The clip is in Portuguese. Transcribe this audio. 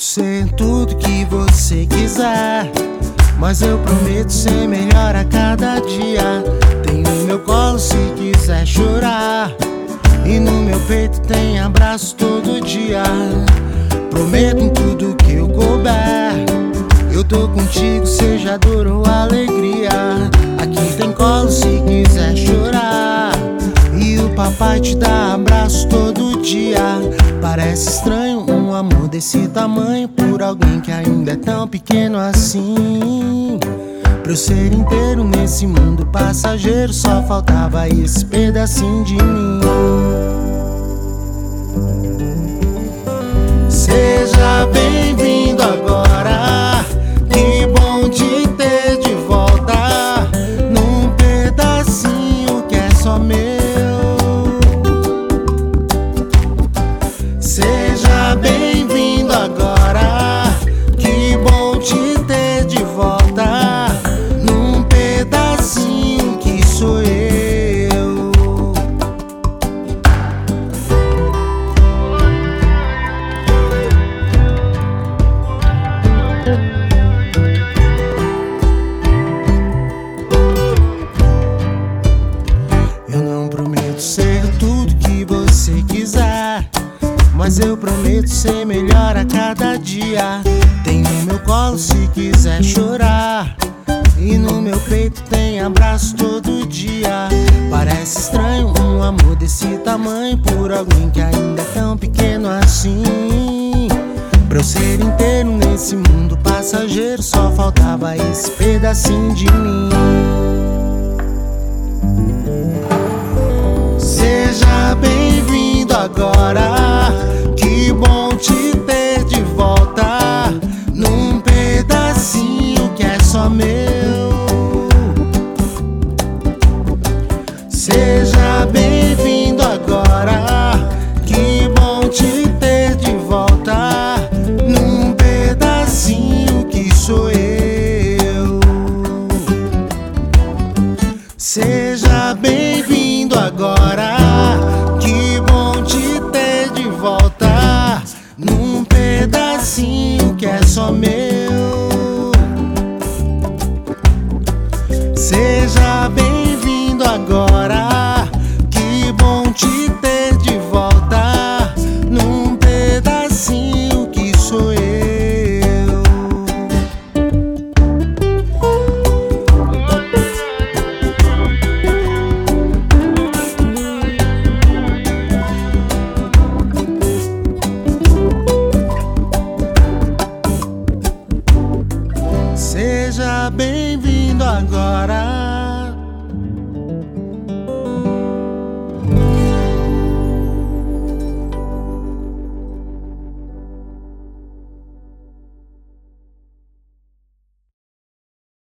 ser tudo que você quiser, mas eu prometo ser melhor a cada dia. Tem no meu colo se quiser chorar, e no meu peito tem abraço todo dia. Prometo em tudo que eu couber, eu tô contigo, seja dor ou alegria. Aqui tem colo se quiser chorar, e o papai te dá abraço todo dia. Parece estranho um amor desse tamanho por alguém que ainda é tão pequeno assim. Pra eu ser inteiro nesse mundo passageiro, só faltava esse pedacinho de mim. Seja bem-vindo agora, que bom te ter de volta, num pedacinho que é só meu. Seja bem-vindo agora, que bom te ter de volta, num pedacinho que sou eu. Eu não prometo ser tudo que você quiser, mas eu prometo ser melhor a cada dia. Tem no meu colo se quiser chorar, e no meu peito tem abraço todo dia. Parece estranho um amor desse tamanho por alguém que ainda é tão pequeno assim. Pra eu ser inteiro nesse mundo passageiro, só faltava esse pedacinho de mim. Seja bem-vindo agora, que bom te ter de volta, num pedacinho que é só meu. Seja bem-vindo agora, que bom te ter de volta, num pedacinho que sou eu. Seja bem-vindo agora, que bom te ter de volta, num pedacinho que é só meu. Seja bem-vindo agora, que bom te ter de volta, num pedacinho que sou eu. Seja bem-vindo agora,